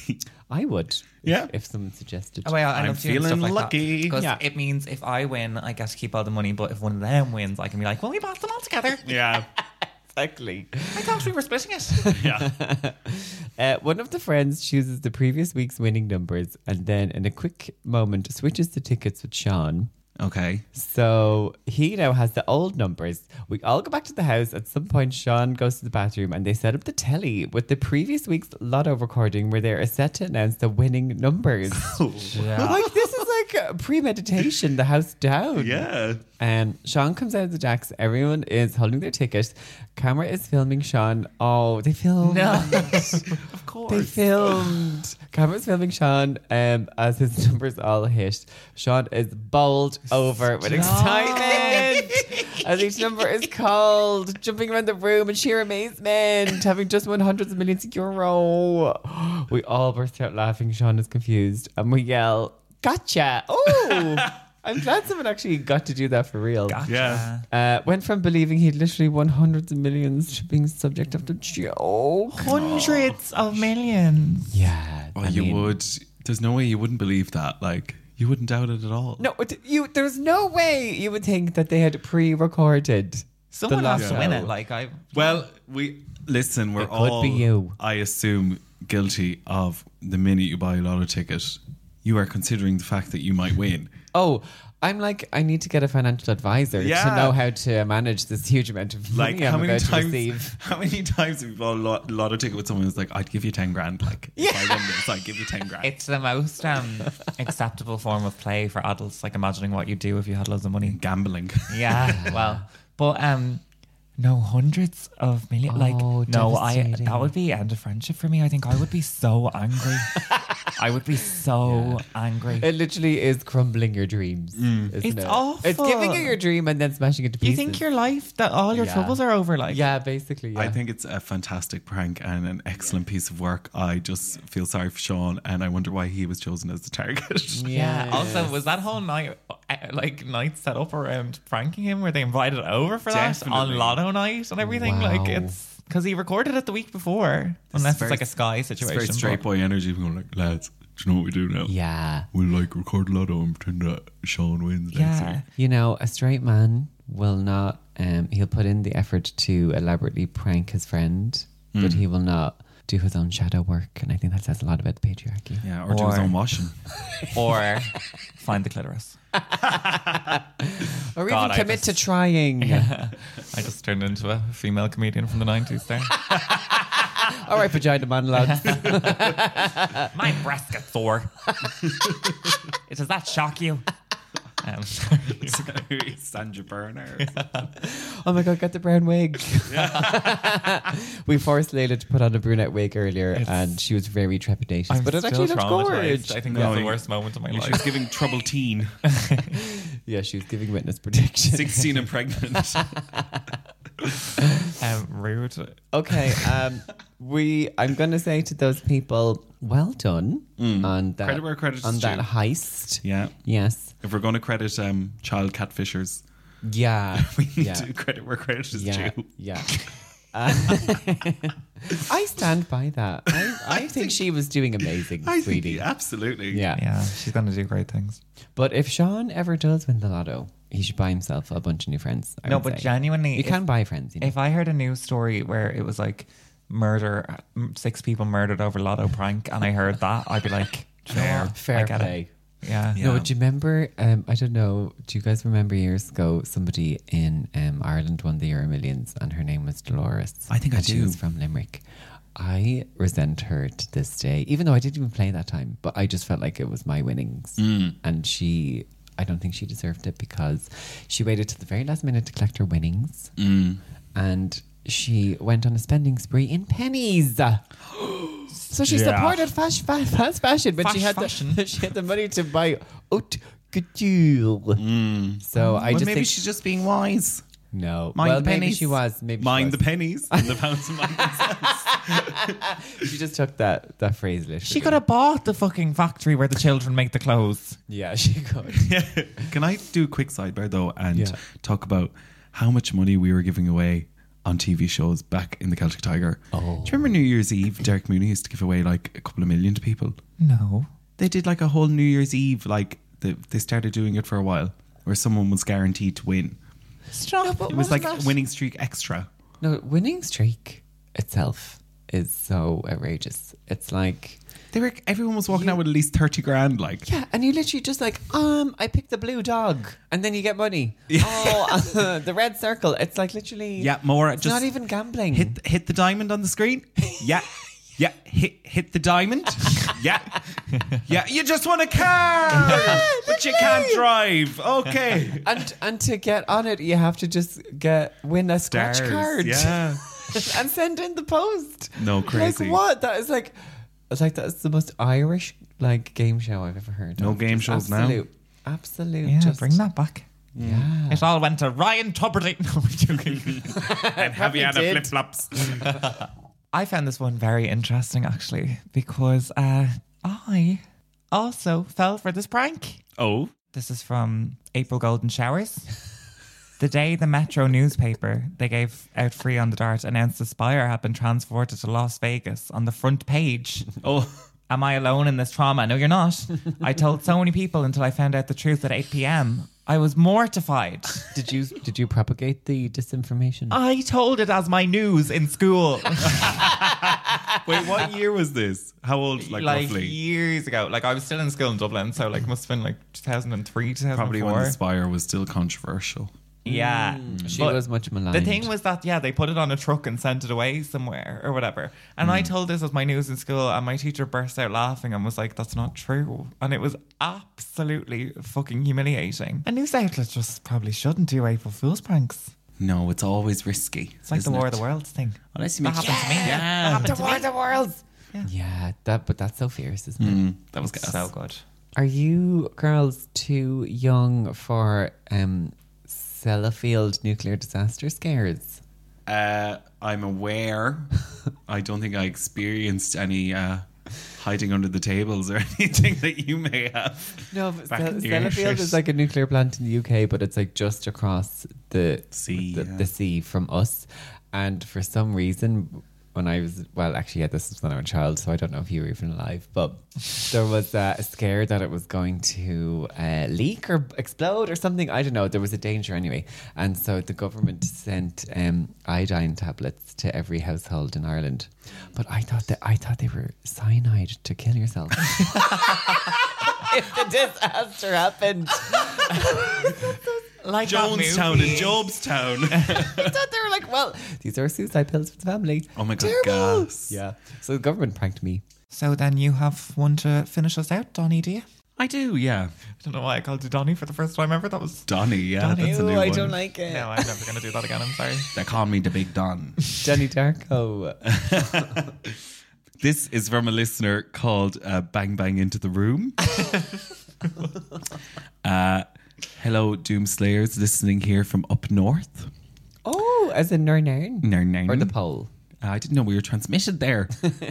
I would. Yeah. If someone suggested. Oh, well, I I'm love doing feeling stuff like lucky. Because Yeah. it means if I win, I get to keep all the money. But if one of them wins, I can be like, well, we bought them all together. Yeah. Exactly. I thought we were splitting it. Yeah. One of the friends chooses the previous week's winning numbers and then in a quick moment switches the tickets with Sean. Okay. So he now has the old numbers. We all go back to the house. At some point, Sean goes to the bathroom and they set up the telly with the previous week's lotto recording where they're set to announce the winning numbers. Like, this is like premeditation, the house down. Yeah. Sean comes out of the jacks. Everyone is holding their ticket. Camera is filming Sean. Oh, they filmed. Of course. They filmed. Camera's filming Sean as his numbers all hit. Sean is bowled over with excitement as each number is called, jumping around the room in sheer amazement, having just won hundreds of millions of euro. We all burst out laughing. Sean is confused and we yell, "Gotcha!" Oh, I'm glad someone actually got to do that for real. Yeah. Went from believing he'd literally won hundreds of millions to being subject of the joke. Hundreds of millions. Yeah. Oh, I you mean, would. There's no way you wouldn't believe that. Like, you wouldn't doubt it at all. No, there's no way you would think that they had pre-recorded. Someone the has to win lotto. it. Like, I. Well, we're It could all, be you. I assume, guilty of the minute you buy a lotto ticket, you are considering the fact that you might win. Oh, I'm like, I need to get a financial advisor to Yeah. know how to manage this huge amount of Like, money how I'm many about to times? receive. How many times have you bought a lotto ticket with someone who's like, "I'd give you 10 grand." Like, if I win this, I'd give you 10 grand. It's the most acceptable form of play for adults. Like, imagining what you'd do if you had loads of money. Gambling. Yeah, well, but no, hundreds of million. Like, Oh, no, devastating. that would be end of friendship for me. I think I would be so angry. I would be so angry. It literally is crumbling your dreams. Isn't It's it? awful. It's giving you your dream and then smashing it to Do you pieces. think your life, that all your troubles are over? Like, Yeah, basically. Yeah. I think it's a fantastic prank and an excellent piece of work. I just feel sorry for Sean, and I wonder why he was chosen as the target. Yeah. Also, was that whole night set up around pranking him, where they invited over for that Definitely. on Lotto night and everything? Wow. Like, it's because he recorded it the week before, unless it's like a Sky It's situation. very straight boy energy. We're going like, lads, do you know what we do now? Yeah. We'll like record Lotto and pretend that Sean wins next Yeah. week. You know, a straight man will not, he'll put in the effort to elaborately prank his friend, but he will not do his own shadow work. And I think that says a lot about the patriarchy. Yeah, or do his Or- own washing. Or find the clitoris. Or God, even I commit just- to trying. I just turned into a female comedian from the 90s there. All right, vagina man, lads. My breast gets sore. Does that shock you? Sandra Burner. Oh my God, get the brown wig. We forced Layla to put on a brunette wig earlier and she was very trepidatious. But it actually looked gorgeous. I think No, that's the you- worst moment of my She was life. giving trouble teen, Yeah, she was giving witness protection. 16 and pregnant. Rude. Okay, I'm going to say to those people, well done on that, Credit where credit is on that due. heist. Yeah. Yes. If we're going to credit child catfishers, Yeah. we need yeah. to credit where credit is Yeah. due. Yeah. I stand by that. I think she was doing amazing, I think, sweetie. absolutely. Yeah. Yeah, she's going to do great things. But if Sean ever does win the lotto, he should buy himself a bunch of new friends. I No, would but say. genuinely, you can buy friends. You know? if I heard a news story where it was like murder, 6 people murdered over Lotto prank, and I heard that, I'd be like, "Do you know what? I Fair get play. it." Yeah. No, do you remember? I don't know. Do you guys remember years ago somebody in Ireland won the Euro Millions, and her name was Dolores? I think I and She do. was from Limerick. I resent her to this day, even though I didn't even play that time. But I just felt like it was my winnings, and I don't think she deserved it because she waited to the very last minute to collect her winnings, and she went on a spending spree in pennies. So she Yeah. supported fast fashion, but she had Fashion. she had the money to buy haute couture. So I Well, just maybe think she's just being wise. no. Mind well, the maybe pennies. she was. Maybe she Mind was. the pennies and the pounds and mind themselves. She just took that phrase literally. She could have bought the fucking factory where the children make the clothes. Yeah, she could. Can I do a quick sidebar though and Yeah. talk about how much money we were giving away on TV shows back in the Celtic Tiger? Oh. Do you remember New Year's Eve? Derek Mooney used to give away like a couple of million to people. No. They did like a whole New Year's Eve, like they started doing it for a while, where someone was guaranteed to win. Stop. It was like winning streak extra. No, winning streak itself is so outrageous. It's like Everyone was walking out with at least 30 grand. Like, yeah, and you literally just like I picked the blue dog, and then you get money. Oh, the red circle. It's like literally yeah, more. It's just not even gambling. hit the diamond on the screen. Yeah. Yeah, hit the diamond. Yeah. Yeah, you just want a car, but you can't drive. Okay. And to get on it, you have to just win a scratch card. Yeah. And send in the post. No, crazy. Like what? That is like, it's like that's the most Irish like game show I've ever heard. No of. game Just shows now. Absolute. Yeah, just, bring that back. Yeah. It all went to Ryan Tuberty. No, I'm joking. And Javiana did. flip flops. I found this one very interesting, actually, because I also fell for this prank. Oh. This is from April Golden Showers. The day the Metro newspaper they gave out free on the Dart announced the Spire had been transported to Las Vegas, on the front page, Oh. am I alone in this trauma? No, you're not. I told so many people until I found out the truth at 8 p.m. I was mortified. Did you propagate the disinformation? I told it as my news in school. Wait, what year was this? How old, like roughly? years ago. Like, I was still in school in Dublin, so like must have been like 2003, 2004. Probably when the Spire was still controversial. Yeah. She But was much maligned. the thing was that, yeah, they put it on a truck and sent it away somewhere or whatever. And I told this as my news in school, and my teacher burst out laughing and was like, that's not true. And it was absolutely fucking humiliating. A news outlet just probably shouldn't do April Fool's pranks. No, it's always risky. It's like the isn't War it? of the Worlds thing. Unless you That make happened to me. Yeah. That happened to me. Worlds. Yeah, but that's so fierce, isn't it? That was gas. So good. Are you girls too young for Sellafield nuclear disaster scares? I'm aware. I don't think I experienced any hiding under the tables or anything that you may have. No, but back in your Sellafield shirt. is like a nuclear plant in the UK, but it's like just across the Sea, the sea from us. And for some reason, when I was, well, actually, yeah, this was when I was a child, so I don't know if you were even alive, but there was a scare that it was going to leak or explode or something. I don't know. There was a danger anyway. And so the government sent iodine tablets to every household in Ireland. But I thought they were cyanide to kill yourself. If the disaster happened. Like Jonestown and Jobstown. I thought they were like, well, these are suicide pills for the family. Oh my God, Terrible. gas. Yeah. So the government pranked me. So then you have one to finish us out, Donnie, do you? I do, yeah. I don't know why I called you Donnie for the first time ever. That was... Donnie, yeah. Donnie. That's a new I one. don't like it. No, I'm never going to do that again. I'm sorry. They call me the Big Don. Johnny Darko. This is from a listener called Bang Bang Into the Room. Hello, Doomslayers, listening here from up north. Oh, as in Narn. Narn. Or the pole. I didn't know we were transmitted there.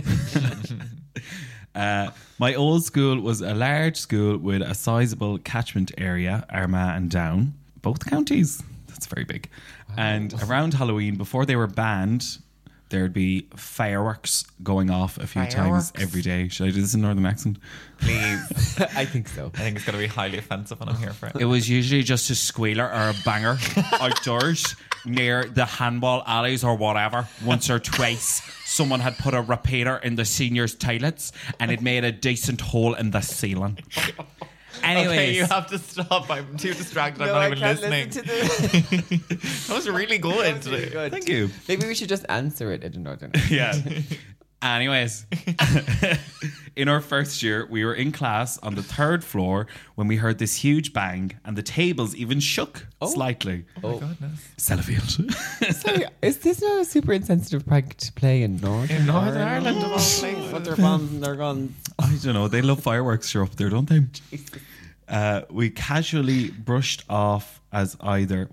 My old school was a large school with a sizable catchment area, Armagh and Down, both counties. That's very big. Wow. And around Halloween, before they were banned, there'd be fireworks going off a few times every day. Should I do this in Northern accent? Please. I think so. I think it's going to be highly offensive and I'm here for it. It was usually just a squealer or a banger outdoors near the handball alleys or whatever. Once or twice, someone had put a repeater in the seniors' toilets and it made a decent hole in the ceiling. Anyways. Okay, you have to stop. I'm too distracted. No, I'm I not even can't listening. listen to That was really good. Good. Thank you. Maybe we should just answer it in Northern. Yeah. Anyways, in our first year, we were in class on the 3rd floor when we heard this huge bang and the tables even shook slightly. Oh, my goodness. Sellafield. Sorry, is this not a super insensitive prank to play in Northern Ireland, of all places. With their bombs and their guns. I don't know. They love fireworks here up there, don't they? We casually brushed it off as either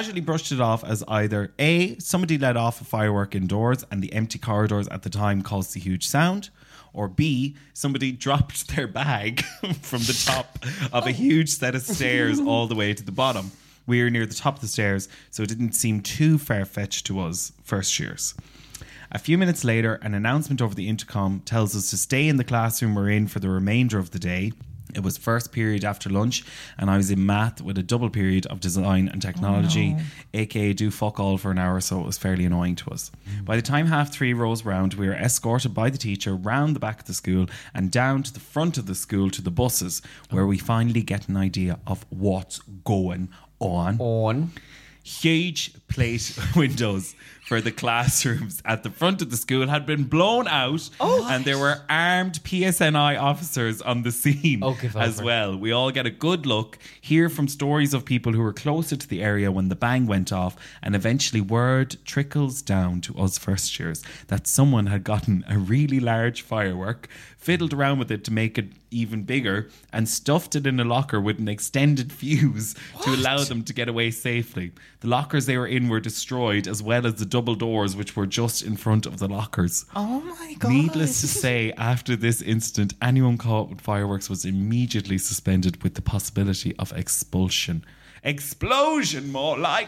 A, somebody let off a firework indoors and the empty corridors at the time caused the huge sound, or B, somebody dropped their bag from the top of a huge set of stairs all the way to the bottom. We were near the top of the stairs, so it didn't seem too far-fetched to us first years. A few minutes later, an announcement over the intercom tells us to stay in the classroom we're in for the remainder of the day. It was first period after lunch and I was in math with a double period of design and technology, aka do fuck all for an hour, so it was fairly annoying to us. By the time 3:30 rolls round, we were escorted by the teacher round the back of the school and down to the front of the school to the buses, where we finally get an idea of what's going on. Huge plate windows for the classrooms at the front of the school had been blown out and there were armed PSNI officers on the scene as well. We all get a good look, hear from stories of people who were closer to the area when the bang went off, and eventually word trickles down to us first years that someone had gotten a really large firework, fiddled around with it to make it even bigger, and stuffed it in a locker with an extended fuse to allow them to get away safely. The lockers they were in were destroyed, as well as the double doors which were just in front of the lockers. Oh my God. Needless to say, after this incident, anyone caught with fireworks was immediately suspended with the possibility of expulsion. Explosion, more like.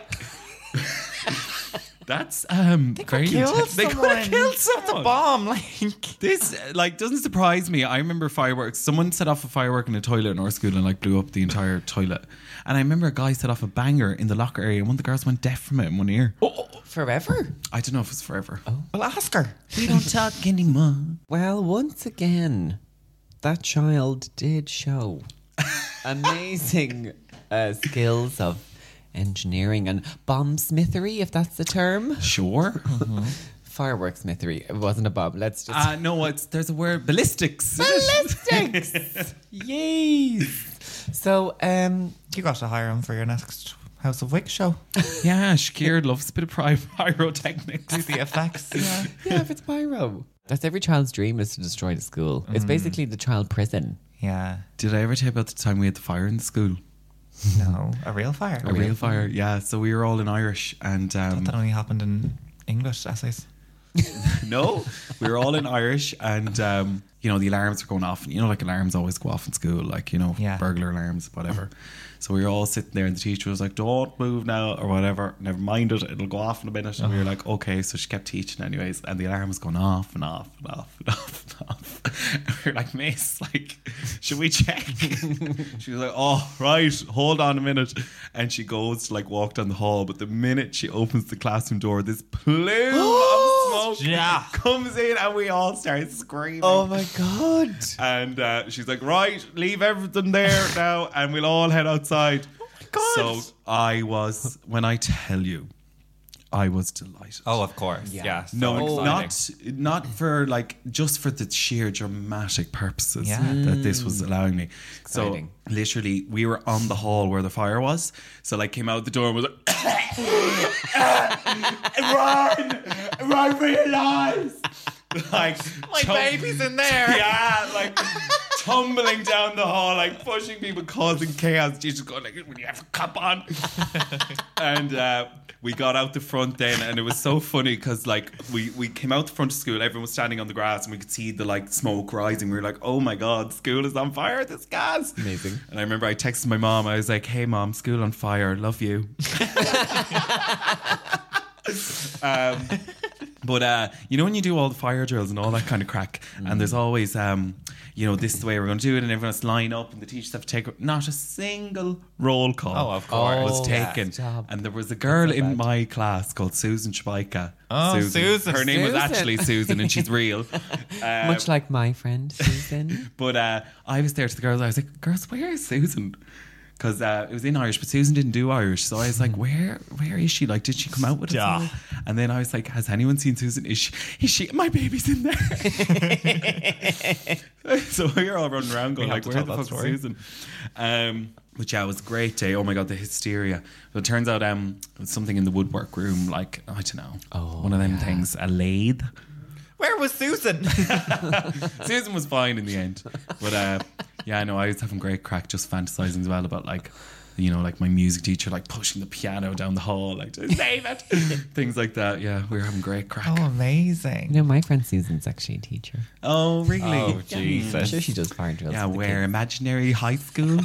That's very intense. They could have killed someone. That's a bomb. This doesn't surprise me. I remember fireworks. Someone set off a firework in a toilet in our school and blew up the entire toilet. And I remember a guy set off a banger in the locker area and one of the girls went deaf from it in one ear. Forever? I don't know if it's forever. Well, ask her. We don't talk anymore. Well, once again, that child did show amazing skills of engineering and bomb-smithery, if that's the term. Sure. Firework smithery. It wasn't a bomb. Let's just... no, there's a word. Ballistics. Ballistics! Yes! So, You got to hire him for your next House of Wick show. Yeah, Shakir loves a bit of pyrotechnics. Do the effects. Yeah. yeah, if it's pyro. That's every child's dream, is to destroy the school. It's basically the child prison. Yeah. Did I ever tell you about the time we had the fire in the school? No. A real fire? A real fire, yeah. So we were all in Irish and... That only happened in English essays. No, we were all in Irish and, you know, the alarms were going off. And, you know, like alarms always go off in school, like, you know, burglar alarms, whatever. So we were all sitting there and the teacher was like, don't move now or whatever. Never mind it. It'll go off in a minute. And we were like, okay. So she kept teaching anyways. And the alarm was going off and off and off and off and off. And we were like, miss, like, should we check? She was like, oh, right. Hold on a minute. And she goes to like walk down the hall. But the minute she opens the classroom door, this plume of smoke comes in and we all start screaming. Oh my God. And she's like, right, leave everything there now and we'll all head outside. Oh my God. So I was, when I tell you, I was delighted. Oh, of course. Yeah. So no, not for like, just for the sheer dramatic purposes that this was allowing me. Exciting. So literally we were on the hall where the fire was. So like came out the door and was like, run for your lives. Like my baby's in there. Yeah, like tumbling down the hall, like pushing people, causing chaos. She's just going like, "Will you have a cup on?" And we got out the front then, and it was so funny because like we came out the front of school. Everyone was standing on the grass, and we could see the like smoke rising. We were like, "Oh my God, school is on fire! This gas!" Amazing. And I remember I texted my mom. I was like, "Hey mom, school on fire. Love you." But you know when you do all the fire drills and all that kind of crack, and there's always you know, this is the way we're going to do it, and everyone has to line up, and the teachers have to take not a single roll call. Oh, of course, was taken. And there was a girl in my class called Susan Shabaika. Oh, Susan. Her name was actually Susan, and she's real. Much like my friend Susan. But I was there to the girls. I was like, "Girls, where is Susan?" Because it was in Irish, but Susan didn't do Irish. So I was like, where is she? Like, did she come out with it? Yeah. And then I was like, has anyone seen Susan? Is she? My baby's in there. So we were all running around going like, where the fuck is Susan? But yeah, it was a great day. Oh my God, the hysteria. But it turns out it was something in the woodwork room, like, I don't know. One of them things, a lathe. Where was Susan? Susan was fine in the end. But yeah, I know I was having great crack just fantasizing as well about like, you know, like my music teacher like pushing the piano down the hall, like to save it. Things like that. Yeah, we were having great crack. Oh, amazing. You know, my friend Susan's actually a teacher. Oh, really? Oh, Jesus. I'm sure she does fire drills. Yeah, for the where? kids. Imaginary high school?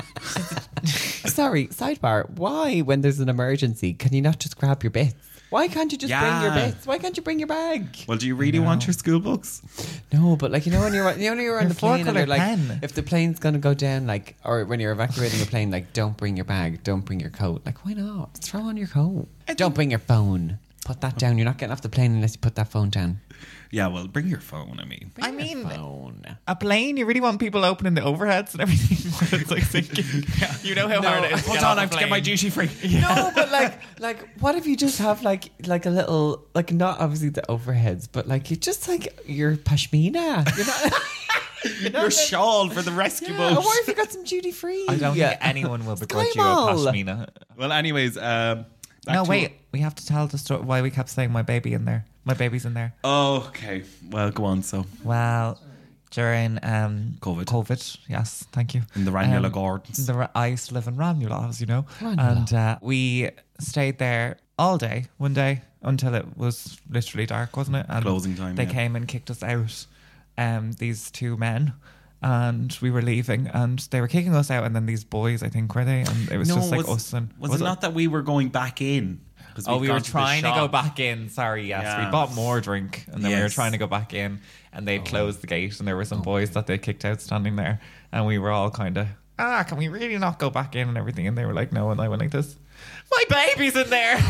Sorry, sidebar. Why, when there's an emergency, can you not just grab your bits? Why can't you just bring your bits? Why can't you bring your bag? Well, do you really want your school books? No, but like, you know when you're on the plane and they're like, pen. if the plane's gonna go down, like, or when you're evacuating a plane, like, don't bring your bag, don't bring your coat. Like, why not? Throw on your coat. Don't bring your phone. Put that down. You're not getting off the plane unless you put that phone down. Yeah, well, bring your phone, I mean. Bring your phone. A plane, you really want people opening the overheads and everything? It's like thinking, you know how hard it is. Hold on, I have to get my duty free. No, but like, what if you just have like a little, like, not obviously the overheads, but like you just like your pashmina, you know, Your shawl for the rescue Or boat. what if you got some duty free? I don't think anyone will begrudge you a Skymal. pashmina. Well, anyways, No, wait. We have to tell the story why we kept saying my baby in there. My baby's in there. Oh, okay. Well, go on. So, Well, during COVID. Yes, thank you. in the Ranula Gardens. I used to live in Ranula, as you know. Ranula. And we stayed there all day, one day, until it was literally dark, wasn't it? And Closing time, They yeah. came and kicked us out, these two men. And we were leaving, and they were kicking us out, and then these boys, I think, were they? And it was just like us. And Was it not that we were going back in? 'Cause Oh, we'd we gone were to the trying to go shop. back in. Sorry, yes. Yeah. We bought more drink, and then we were Yes. trying to go back in, and they'd closed the gate, and there were some boys that they kicked out standing there, and we were all kind of, can we really not go back in and everything? And they were like, no, and I went like this, my baby's in there.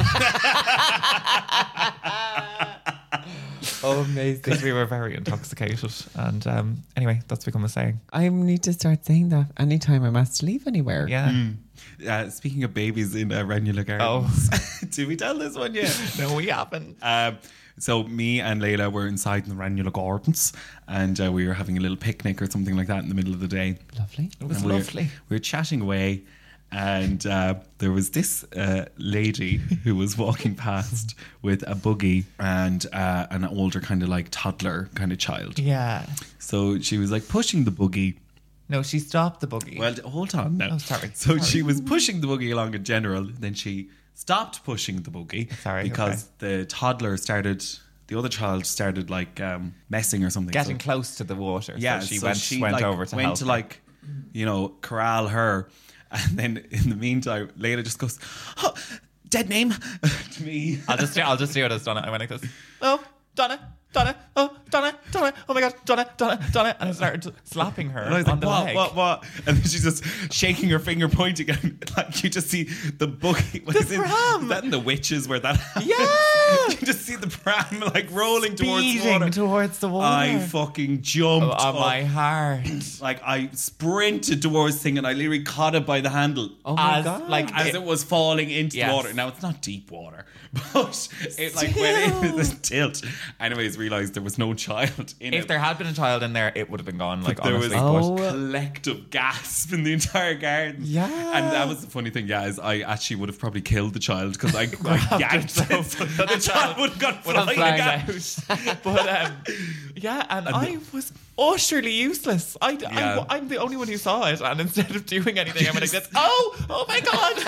Oh, amazing. Because we were very intoxicated. And anyway, that's become a saying. I need to start saying that anytime I'm asked to leave anywhere. Yeah. Speaking of babies in Ranula Gardens. Did we tell this one yet? No, we haven't. So me and Layla were inside in the Ranula Gardens, and we were having a little picnic or something like that in the middle of the day. Lovely. It was And we lovely. were chatting away, And there was this lady who was walking past with a buggy and an older kind of like toddler kind of child. Yeah. So she was like pushing the buggy. No, she stopped the buggy. Well, hold on now. Oh, sorry. So she was pushing the buggy along in general. Then she stopped pushing the buggy because the toddler started... The other child started like messing or something. Getting close to the water. Yeah, so she went over to help her. like, you know, corral her. And then in the meantime, Layla just goes, oh, dead name to me. I'll just do it as Donna. I went like this. Oh, Donna. Oh, Donna. Oh my God, Donna. And I started slapping her and I was on like, the leg. What? And then she's just shaking her finger, pointing, and like you just see the buggy. The pram. Is that in The Witches where that happens? Yeah. You just see the pram like rolling Speeding towards the water. I fucking jumped on my heart. Like I sprinted towards the thing and I literally caught it by the handle. Oh my God. Like as it was falling into the water. Now it's not deep water, but it like went into this tilt. Anyways, realised there was no child in it. If there had been a child in there, it would have been gone. Like there honestly, was collective gasp in the entire garden. Yeah, and that was the funny thing. Yeah, is I actually would have probably killed the child because I yanked it. So the child would have gone flying out. But yeah, and I was utterly useless. I'm the only one who saw it, and instead of doing anything, I went like this. Oh my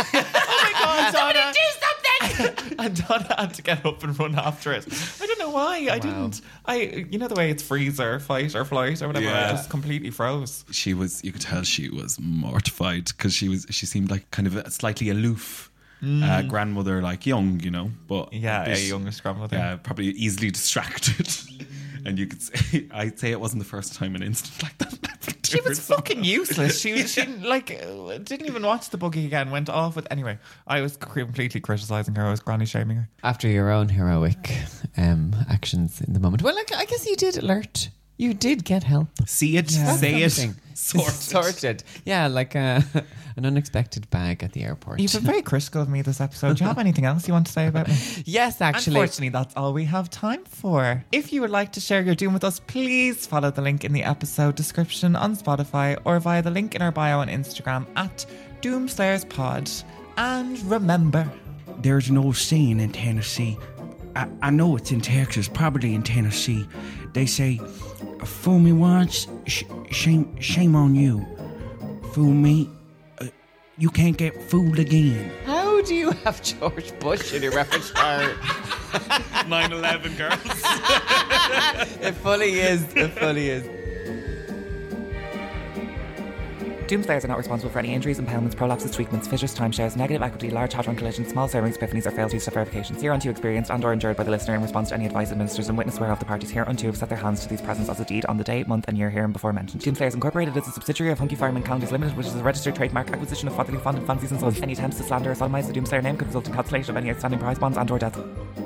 God, Donna, do something. And Donna had to get up and run after it. I don't know why. I didn't. You know the way it's freeze or fight or flight or whatever. I just completely froze. She was. You could tell she was mortified because she seemed like kind of a slightly aloof grandmother, like young, you know. But a youngish grandmother. Yeah, probably easily distracted. And you could say, I'd say it wasn't the first time an incident like that happened. She was fucking useless. She didn't even watch the buggy again. Went off with anyway. I was completely criticising her. I was granny shaming her. After your own heroic actions in the moment. Well, like, I guess you did alert. You did get help. See it, say it, sorted. Yeah, like an unexpected bag at the airport. You've been very critical of me this episode. Do you have anything else you want to say about me? Yes, actually. Unfortunately, that's all we have time for. If you would like to share your doom with us, please follow the link in the episode description on Spotify or via the link in our bio on Instagram at DoomslayerSpod. And remember, there's no saying in Tennessee. I know it's in Texas, probably in Tennessee. They say, fool me once, shame on you. Fool me, you can't get fooled again. How do you have George Bush in your repertoire? 9/11 girls. It fully is. Doomslayers are not responsible for any injuries, impairments, prolapses, tweakments, fissures, timeshares, negative equity, large hadron collisions, small serums, epiphanies, or failed use of verifications hereunto experienced and or endured by the listener in response to any advice administered and witness whereof the parties hereunto have set their hands to these presents as a deed on the day, month, and year hereinbefore mentioned. Doomslayers Incorporated is a subsidiary of Hunky Fireman Counties Limited, which is a registered trademark acquisition of Fatherly Fond and Fancies and Sons. Any attempts to slander or sodomize the Doomslayer name could result in cancellation of any outstanding prize bonds and or death.